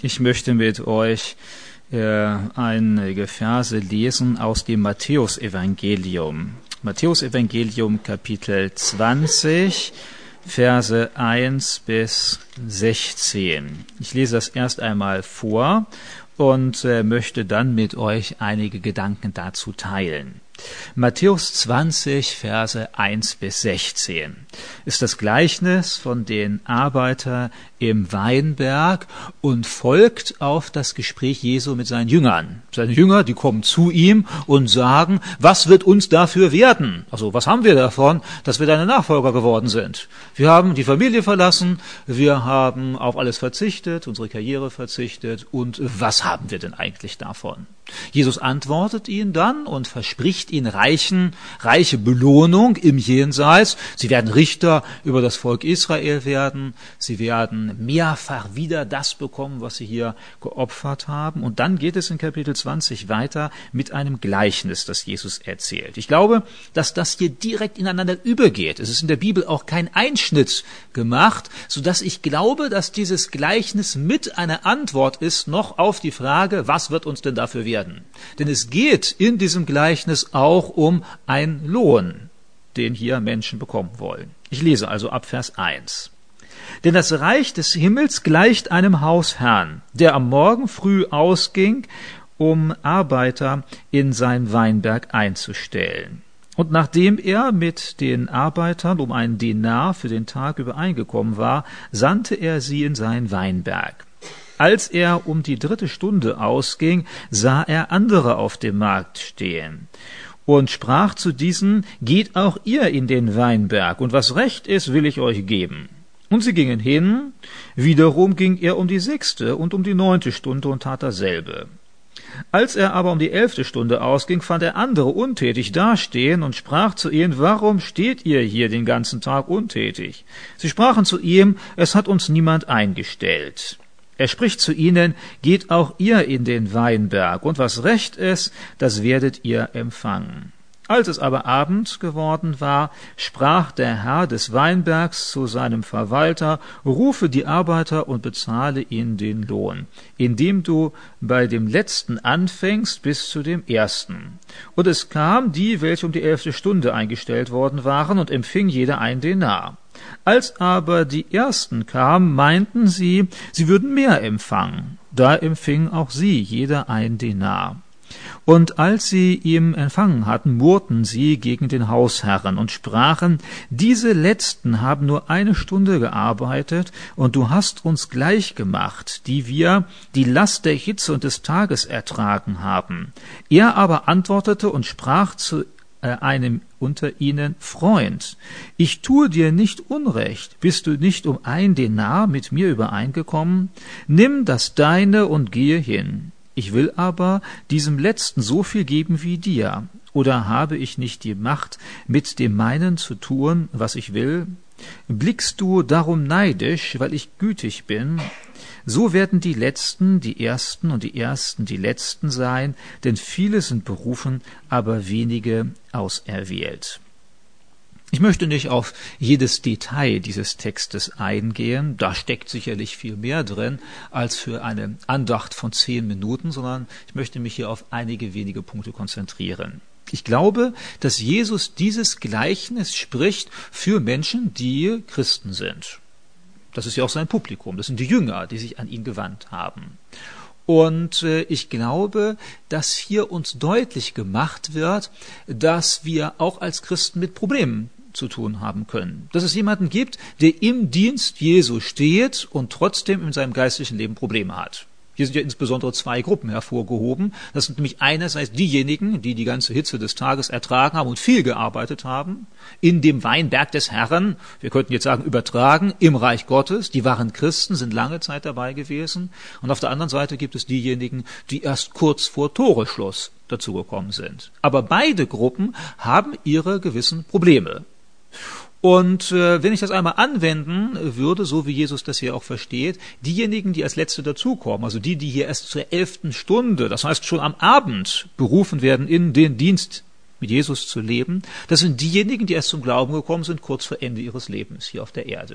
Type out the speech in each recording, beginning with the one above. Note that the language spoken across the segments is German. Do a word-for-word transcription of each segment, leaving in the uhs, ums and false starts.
Ich möchte mit euch äh, einige Verse lesen aus dem Matthäusevangelium. Matthäusevangelium Kapitel zwanzig, Verse eins bis sechzehn. Ich lese das erst einmal vor und äh, möchte dann mit euch einige Gedanken dazu teilen. Matthäus zwanzig, Verse eins bis sechzehn ist das Gleichnis von den Arbeitern im Weinberg und folgt auf das Gespräch Jesu mit seinen Jüngern. Seine Jünger, die kommen zu ihm und sagen, was wird uns dafür werden? Also was haben wir davon, dass wir deine Nachfolger geworden sind? Wir haben die Familie verlassen, wir haben auf alles verzichtet, unsere Karriere verzichtet und was haben wir denn eigentlich davon? Jesus antwortet ihnen dann und verspricht ihnen reichen, reiche Belohnung im Jenseits. Sie werden Richter über das Volk Israel werden. Sie werden mehrfach wieder das bekommen, was sie hier geopfert haben. Und dann geht es in Kapitel zwanzig weiter mit einem Gleichnis, das Jesus erzählt. Ich glaube, dass das hier direkt ineinander übergeht. Es ist in der Bibel auch kein Einschnitt gemacht, sodass ich glaube, dass dieses Gleichnis mit einer Antwort ist noch auf die Frage, was wird uns denn dafür werden? Denn es geht in diesem Gleichnis auch um einen Lohn, den hier Menschen bekommen wollen. Ich lese also ab Vers eins. Denn das Reich des Himmels gleicht einem Hausherrn, der am Morgen früh ausging, um Arbeiter in sein Weinberg einzustellen. Und nachdem er mit den Arbeitern um einen Denar für den Tag übereingekommen war, sandte er sie in seinen Weinberg. Als er um die dritte Stunde ausging, sah er andere auf dem Markt stehen und sprach zu diesen, geht auch ihr in den Weinberg, und was recht ist, will ich euch geben. Und sie gingen hin, wiederum ging er um die sechste und um die neunte Stunde und tat dasselbe. Als er aber um die elfte Stunde ausging, fand er andere untätig dastehen und sprach zu ihnen, warum steht ihr hier den ganzen Tag untätig? Sie sprachen zu ihm, es hat uns niemand eingestellt. Er spricht zu ihnen, geht auch ihr in den Weinberg, und was recht ist, das werdet ihr empfangen. Als es aber Abend geworden war, sprach der Herr des Weinbergs zu seinem Verwalter, rufe die Arbeiter und bezahle ihnen den Lohn, indem du bei dem Letzten anfängst bis zu dem Ersten. Und es kam die, welche um die elfte Stunde eingestellt worden waren, und empfing jeder ein Denar. Als aber die Ersten kamen, meinten sie, sie würden mehr empfangen. Da empfingen auch sie jeder ein Denar. Und als sie ihm empfangen hatten, murrten sie gegen den Hausherren und sprachen, diese Letzten haben nur eine Stunde gearbeitet, und du hast uns gleich gemacht, die wir die Last der Hitze und des Tages ertragen haben. Er aber antwortete und sprach zu einem unter ihnen, Freund, ich tue dir nicht Unrecht, bist du nicht um ein Denar mit mir übereingekommen? Nimm das Deine und gehe hin. Ich will aber diesem Letzten so viel geben wie dir. Oder habe ich nicht die Macht, mit dem meinen zu tun, was ich will? Blickst du darum neidisch, weil ich gütig bin? So werden die Letzten die Ersten und die Ersten die Letzten sein, denn viele sind berufen, aber wenige auserwählt. Ich möchte nicht auf jedes Detail dieses Textes eingehen, da steckt sicherlich viel mehr drin als für eine Andacht von zehn Minuten, sondern ich möchte mich hier auf einige wenige Punkte konzentrieren. Ich glaube, dass Jesus dieses Gleichnis spricht für Menschen, die Christen sind. Das ist ja auch sein Publikum, das sind die Jünger, die sich an ihn gewandt haben. Und äh, ich glaube, dass hier uns deutlich gemacht wird, dass wir auch als Christen mit Problemen zu tun haben können. Dass es jemanden gibt, der im Dienst Jesu steht und trotzdem in seinem geistlichen Leben Probleme hat. Hier sind ja insbesondere zwei Gruppen hervorgehoben. Das sind nämlich einerseits diejenigen, die die ganze Hitze des Tages ertragen haben und viel gearbeitet haben, in dem Weinberg des Herrn, wir könnten jetzt sagen übertragen, im Reich Gottes. Die waren Christen, sind lange Zeit dabei gewesen. Und auf der anderen Seite gibt es diejenigen, die erst kurz vor Toreschluss dazugekommen sind. Aber beide Gruppen haben ihre gewissen Probleme. Und äh, wenn ich das einmal anwenden würde, so wie Jesus das hier auch versteht, diejenigen, die als Letzte dazukommen, also die, die hier erst zur elften Stunde, das heißt schon am Abend, berufen werden, in den Dienst mit Jesus zu leben, das sind diejenigen, die erst zum Glauben gekommen sind, kurz vor Ende ihres Lebens hier auf der Erde.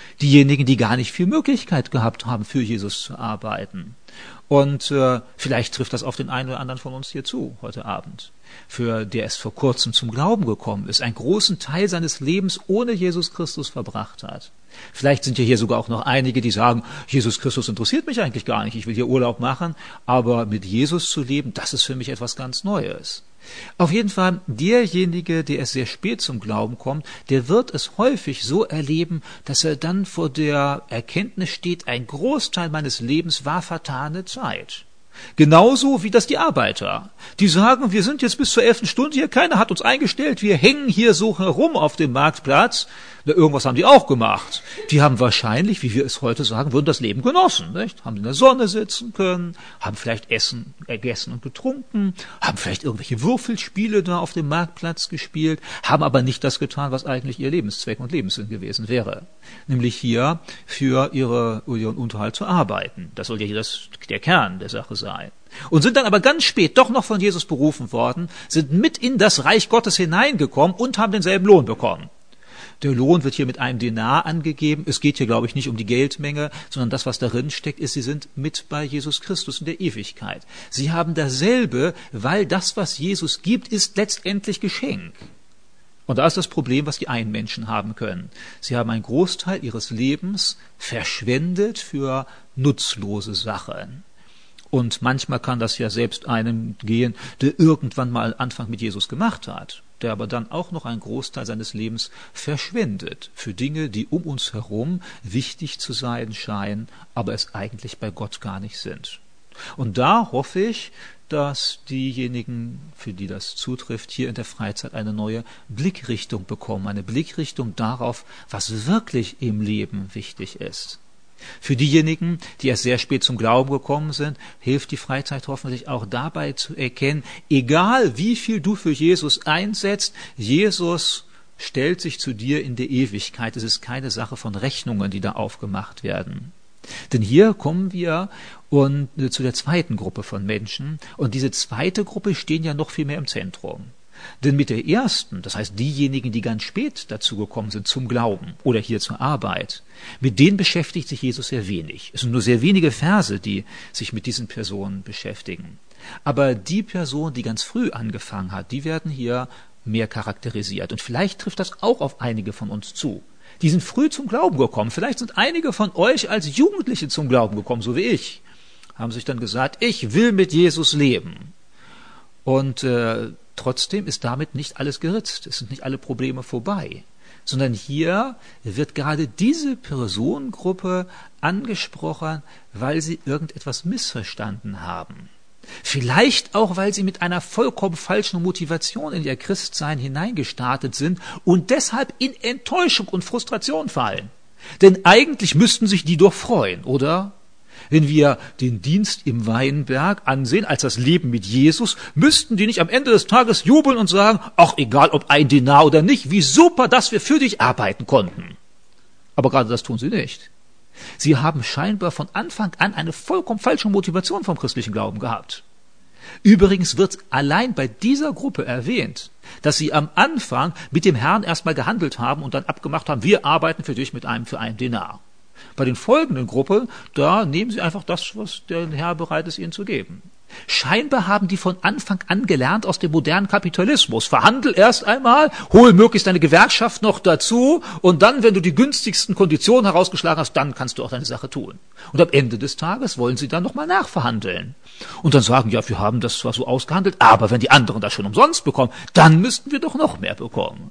Diejenigen, die gar nicht viel Möglichkeit gehabt haben, für Jesus zu arbeiten. Und äh, vielleicht trifft das auf den einen oder anderen von uns hier zu, heute Abend, für der es vor kurzem zum Glauben gekommen ist, einen großen Teil seines Lebens ohne Jesus Christus verbracht hat. Vielleicht sind ja hier sogar auch noch einige, die sagen, Jesus Christus interessiert mich eigentlich gar nicht, ich will hier Urlaub machen, aber mit Jesus zu leben, das ist für mich etwas ganz Neues. Auf jeden Fall, derjenige, der erst sehr spät zum Glauben kommt, der wird es häufig so erleben, dass er dann vor der Erkenntnis steht, ein Großteil meines Lebens war vertane Zeit. Genauso wie das die Arbeiter. Die sagen, wir sind jetzt bis zur elften Stunde hier, keiner hat uns eingestellt, wir hängen hier so herum auf dem Marktplatz. Na, irgendwas haben die auch gemacht. Die haben wahrscheinlich, wie wir es heute sagen würden, das Leben genossen, nicht? Haben in der Sonne sitzen können, haben vielleicht essen, gegessen und getrunken, haben vielleicht irgendwelche Würfelspiele da auf dem Marktplatz gespielt, haben aber nicht das getan, was eigentlich ihr Lebenszweck und Lebenssinn gewesen wäre. Nämlich hier für ihre, ihren Unterhalt zu arbeiten. Das soll ja hier das, der Kern der Sache sein. Und sind dann aber ganz spät doch noch von Jesus berufen worden, sind mit in das Reich Gottes hineingekommen und haben denselben Lohn bekommen. Der Lohn wird hier mit einem Denar angegeben. Es geht hier, glaube ich, nicht um die Geldmenge, sondern das, was darin steckt, ist, sie sind mit bei Jesus Christus in der Ewigkeit. Sie haben dasselbe, weil das, was Jesus gibt, ist letztendlich Geschenk. Und da ist das Problem, was die einen Menschen haben können. Sie haben einen Großteil ihres Lebens verschwendet für nutzlose Sachen. Und manchmal kann das ja selbst einem gehen, der irgendwann mal Anfang mit Jesus gemacht hat, der aber dann auch noch einen Großteil seines Lebens verschwendet für Dinge, die um uns herum wichtig zu sein scheinen, aber es eigentlich bei Gott gar nicht sind. Und da hoffe ich, dass diejenigen, für die das zutrifft, hier in der Freizeit eine neue Blickrichtung bekommen, eine Blickrichtung darauf, was wirklich im Leben wichtig ist. Für diejenigen, die erst sehr spät zum Glauben gekommen sind, hilft die Freizeit hoffentlich auch dabei zu erkennen, egal wie viel du für Jesus einsetzt, Jesus stellt sich zu dir in der Ewigkeit. Es ist keine Sache von Rechnungen, die da aufgemacht werden. Denn hier kommen wir und, äh, zu der zweiten Gruppe von Menschen. Und diese zweite Gruppe stehen ja noch viel mehr im Zentrum. Denn mit der ersten, das heißt diejenigen, die ganz spät dazugekommen sind zum Glauben oder hier zur Arbeit, mit denen beschäftigt sich Jesus sehr wenig. Es sind nur sehr wenige Verse, die sich mit diesen Personen beschäftigen. Aber die Person, die ganz früh angefangen hat, die werden hier mehr charakterisiert. Und vielleicht trifft das auch auf einige von uns zu. Die sind früh zum Glauben gekommen. Vielleicht sind einige von euch als Jugendliche zum Glauben gekommen, so wie ich. Haben sich dann gesagt, ich will mit Jesus leben. Und äh, trotzdem ist damit nicht alles geritzt. Es sind nicht alle Probleme vorbei. Sondern hier wird gerade diese Personengruppe angesprochen, weil sie irgendetwas missverstanden haben. Vielleicht auch, weil sie mit einer vollkommen falschen Motivation in ihr Christsein hineingestartet sind und deshalb in Enttäuschung und Frustration fallen. Denn eigentlich müssten sich die doch freuen, oder? Wenn wir den Dienst im Weinberg ansehen als das Leben mit Jesus, müssten die nicht am Ende des Tages jubeln und sagen, ach, egal ob ein Denar oder nicht, wie super, dass wir für dich arbeiten konnten. Aber gerade das tun sie nicht. Sie haben scheinbar von Anfang an eine vollkommen falsche Motivation vom christlichen Glauben gehabt. Übrigens wird allein bei dieser Gruppe erwähnt, dass sie am Anfang mit dem Herrn erstmal gehandelt haben und dann abgemacht haben, wir arbeiten für dich mit einem für einen Denar. Bei den folgenden Gruppen, da nehmen sie einfach das, was der Herr bereit ist, ihnen zu geben. Scheinbar haben die von Anfang an gelernt aus dem modernen Kapitalismus. Verhandel erst einmal, hol möglichst deine Gewerkschaft noch dazu und dann, wenn du die günstigsten Konditionen herausgeschlagen hast, dann kannst du auch deine Sache tun. Und am Ende des Tages wollen sie dann nochmal nachverhandeln. Und dann sagen, ja, wir haben das zwar so ausgehandelt, aber wenn die anderen das schon umsonst bekommen, dann müssten wir doch noch mehr bekommen.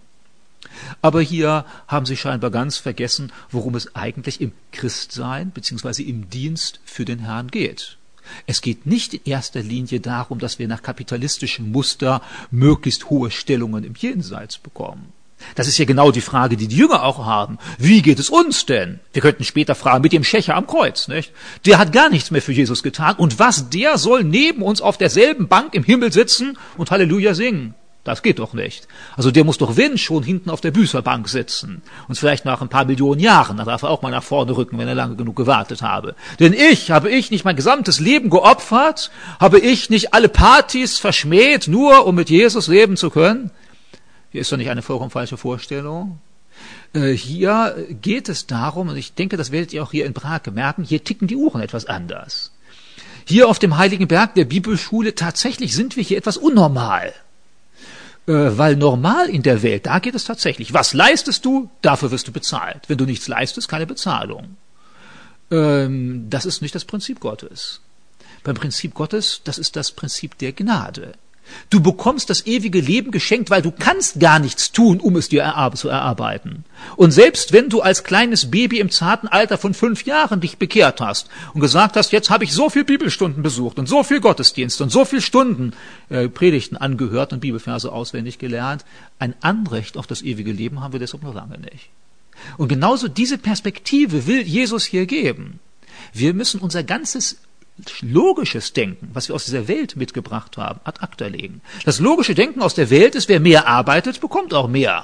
Aber hier haben sie scheinbar ganz vergessen, worum es eigentlich im Christsein bzw. im Dienst für den Herrn geht. Es geht nicht in erster Linie darum, dass wir nach kapitalistischem Muster möglichst hohe Stellungen im Jenseits bekommen. Das ist ja genau die Frage, die die Jünger auch haben. Wie geht es uns denn? Wir könnten später fragen, mit dem Schächer am Kreuz, nicht? Der hat gar nichts mehr für Jesus getan. Und was, der soll neben uns auf derselben Bank im Himmel sitzen und Halleluja singen? Das geht doch nicht. Also der muss doch, wenn schon, hinten auf der Büßerbank sitzen. Und vielleicht nach ein paar Millionen Jahren, da darf er auch mal nach vorne rücken, wenn er lange genug gewartet habe. Denn ich, habe ich nicht mein gesamtes Leben geopfert? Habe ich nicht alle Partys verschmäht, nur um mit Jesus leben zu können? Hier ist doch nicht eine vollkommen falsche Vorstellung. Äh, hier geht es darum, und ich denke, das werdet ihr auch hier in Prag merken, hier ticken die Uhren etwas anders. Hier auf dem Heiligen Berg der Bibelschule, tatsächlich sind wir hier etwas unnormal. Äh, weil normal in der Welt, da geht es tatsächlich. Was leistest du? Dafür wirst du bezahlt. Wenn du nichts leistest, keine Bezahlung. Ähm, das ist nicht das Prinzip Gottes. Beim Prinzip Gottes, das ist das Prinzip der Gnade. Du bekommst das ewige Leben geschenkt, weil du kannst gar nichts tun, um es dir erarbe- zu erarbeiten. Und selbst wenn du als kleines Baby im zarten Alter von fünf Jahren dich bekehrt hast und gesagt hast, jetzt habe ich so viel Bibelstunden besucht und so viel Gottesdienst und so viel Stunden äh, Predigten angehört und Bibelverse auswendig gelernt, ein Anrecht auf das ewige Leben haben wir deshalb noch lange nicht. Und genauso diese Perspektive will Jesus hier geben. Wir müssen unser ganzes logisches Denken, was wir aus dieser Welt mitgebracht haben, ad acta legen. Das logische Denken aus der Welt ist, wer mehr arbeitet, bekommt auch mehr.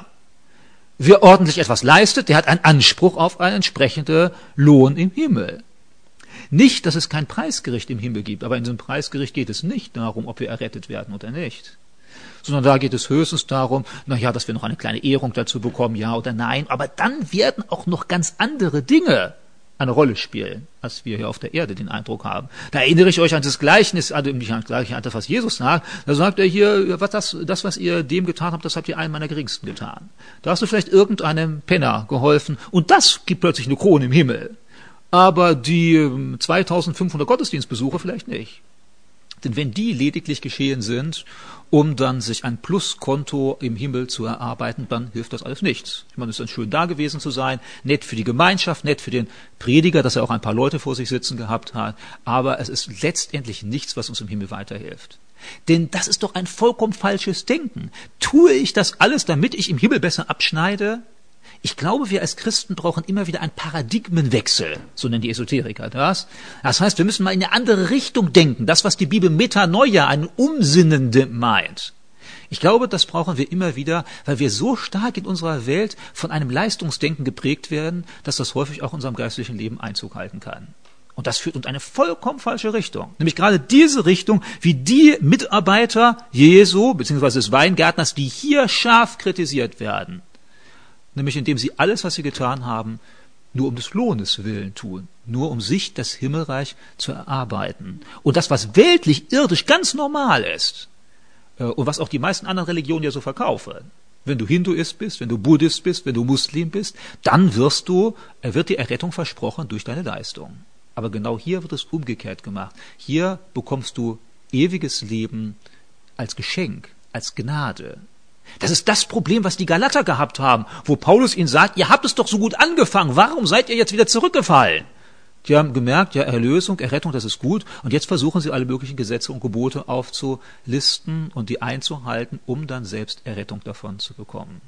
Wer ordentlich etwas leistet, der hat einen Anspruch auf einen entsprechenden Lohn im Himmel. Nicht, dass es kein Preisgericht im Himmel gibt, aber in diesem Preisgericht geht es nicht darum, ob wir errettet werden oder nicht. Sondern da geht es höchstens darum, na ja, dass wir noch eine kleine Ehrung dazu bekommen, ja oder nein. Aber dann werden auch noch ganz andere Dinge eine Rolle spielen, als wir hier auf der Erde den Eindruck haben. Da erinnere ich euch an das Gleichnis, also nicht an das Gleichnis, an das, was Jesus sagt. Da sagt er hier, was das, das, was ihr dem getan habt, das habt ihr einem meiner Geringsten getan. Da hast du vielleicht irgendeinem Penner geholfen und das gibt plötzlich eine Krone im Himmel. Aber die zweitausendfünfhundert Gottesdienstbesucher vielleicht nicht. Denn wenn die lediglich geschehen sind, um dann sich ein Pluskonto im Himmel zu erarbeiten, dann hilft das alles nichts. Ich meine, es ist dann schön da gewesen zu sein, nett für die Gemeinschaft, nett für den Prediger, dass er auch ein paar Leute vor sich sitzen gehabt hat, aber es ist letztendlich nichts, was uns im Himmel weiterhilft. Denn das ist doch ein vollkommen falsches Denken. Tue ich das alles, damit ich im Himmel besser abschneide? Ich glaube, wir als Christen brauchen immer wieder einen Paradigmenwechsel, so nennen die Esoteriker das. Das heißt, wir müssen mal in eine andere Richtung denken. Das, was die Bibel Metanoia, ein Umsinnende meint. Ich glaube, das brauchen wir immer wieder, weil wir so stark in unserer Welt von einem Leistungsdenken geprägt werden, dass das häufig auch in unserem geistlichen Leben Einzug halten kann. Und das führt uns in eine vollkommen falsche Richtung. Nämlich gerade diese Richtung, wie die Mitarbeiter Jesu, beziehungsweise des Weingärtners, die hier scharf kritisiert werden. Nämlich indem sie alles, was sie getan haben, nur um des Lohnes willen tun, nur um sich das Himmelreich zu erarbeiten. Und das, was weltlich, irdisch ganz normal ist, äh, und was auch die meisten anderen Religionen ja so verkaufen. Wenn du Hinduist bist, wenn du Buddhist bist, wenn du Muslim bist, dann wirst du, äh, wird dir Errettung versprochen durch deine Leistung. Aber genau hier wird es umgekehrt gemacht. Hier bekommst du ewiges Leben als Geschenk, als Gnade. Das ist das Problem, was die Galater gehabt haben, wo Paulus ihnen sagt, ihr habt es doch so gut angefangen, warum seid ihr jetzt wieder zurückgefallen? Die haben gemerkt, ja, Erlösung, Errettung, das ist gut, und jetzt versuchen sie alle möglichen Gesetze und Gebote aufzulisten und die einzuhalten, um dann selbst Errettung davon zu bekommen.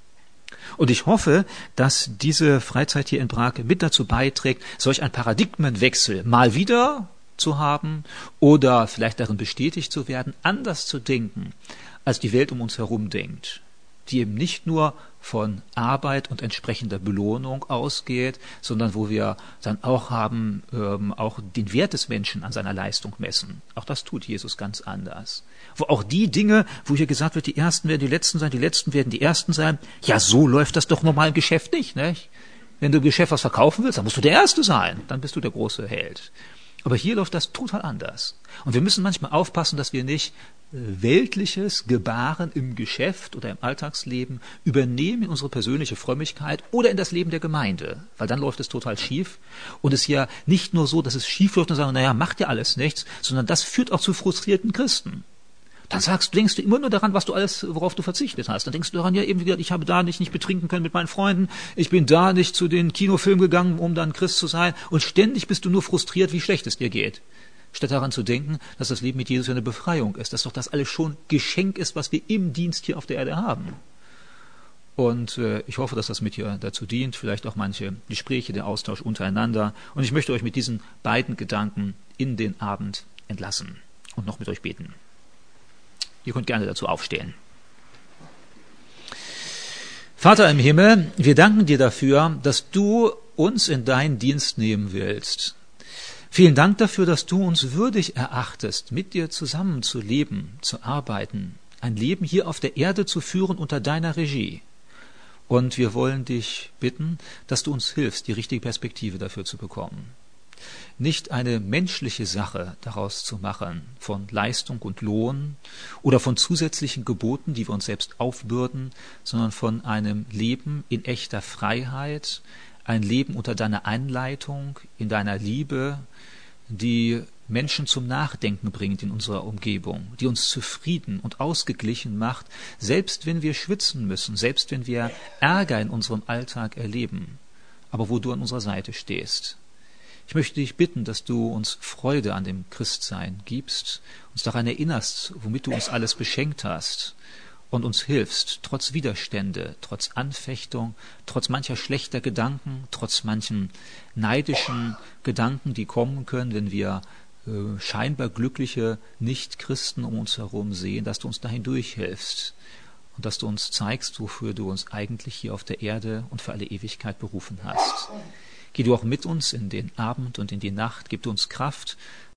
Und ich hoffe, dass diese Freizeit hier in Prag mit dazu beiträgt, solch einen Paradigmenwechsel mal wieder zu haben oder vielleicht darin bestätigt zu werden, anders zu denken, als die Welt um uns herum denkt, die eben nicht nur von Arbeit und entsprechender Belohnung ausgeht, sondern wo wir dann auch haben, ähm, auch den Wert des Menschen an seiner Leistung messen. Auch das tut Jesus ganz anders. Wo auch die Dinge, wo hier gesagt wird, die Ersten werden die Letzten sein, die Letzten werden die Ersten sein, ja, so läuft das doch normal im Geschäft nicht, nicht? Wenn du im Geschäft was verkaufen willst, dann musst du der Erste sein, dann bist du der große Held. Aber hier läuft das total anders. Und wir müssen manchmal aufpassen, dass wir nicht weltliches Gebaren im Geschäft oder im Alltagsleben übernehmen in unsere persönliche Frömmigkeit oder in das Leben der Gemeinde. Weil dann läuft es total schief. Und es ist ja nicht nur so, dass es schief läuft und sagen, naja, macht ja alles nichts, sondern das führt auch zu frustrierten Christen. Dann sagst du, denkst du immer nur daran, was du alles, worauf du verzichtet hast. Dann denkst du daran, ja, eben wie gesagt, ich habe da nicht, nicht betrinken können mit meinen Freunden, ich bin da nicht zu den Kinofilmen gegangen, um dann Christ zu sein, und ständig bist du nur frustriert, wie schlecht es dir geht. Statt daran zu denken, dass das Leben mit Jesus ja eine Befreiung ist, dass doch das alles schon Geschenk ist, was wir im Dienst hier auf der Erde haben. Und äh, ich hoffe, dass das mit hier dazu dient, vielleicht auch manche Gespräche, der Austausch untereinander. Und ich möchte euch mit diesen beiden Gedanken in den Abend entlassen und noch mit euch beten. Ihr könnt gerne dazu aufstehen. Vater im Himmel, wir danken dir dafür, dass du uns in deinen Dienst nehmen willst. Vielen Dank dafür, dass du uns würdig erachtest, mit dir zusammen zu leben, zu arbeiten, ein Leben hier auf der Erde zu führen unter deiner Regie. Und wir wollen dich bitten, dass du uns hilfst, die richtige Perspektive dafür zu bekommen. Nicht eine menschliche Sache daraus zu machen, von Leistung und Lohn oder von zusätzlichen Geboten, die wir uns selbst aufbürden, sondern von einem Leben in echter Freiheit, ein Leben unter deiner Anleitung, in deiner Liebe, die Menschen zum Nachdenken bringt in unserer Umgebung, die uns zufrieden und ausgeglichen macht, selbst wenn wir schwitzen müssen, selbst wenn wir Ärger in unserem Alltag erleben, aber wo du an unserer Seite stehst. Ich möchte dich bitten, dass du uns Freude an dem Christsein gibst, uns daran erinnerst, womit du uns alles beschenkt hast und uns hilfst, trotz Widerstände, trotz Anfechtung, trotz mancher schlechter Gedanken, trotz manchen neidischen Gedanken, die kommen können, wenn wir äh, scheinbar glückliche Nicht-Christen um uns herum sehen, dass du uns dahin durchhilfst und dass du uns zeigst, wofür du uns eigentlich hier auf der Erde und für alle Ewigkeit berufen hast. Geh du auch mit uns in den Abend und in die Nacht, gib du uns Kraft,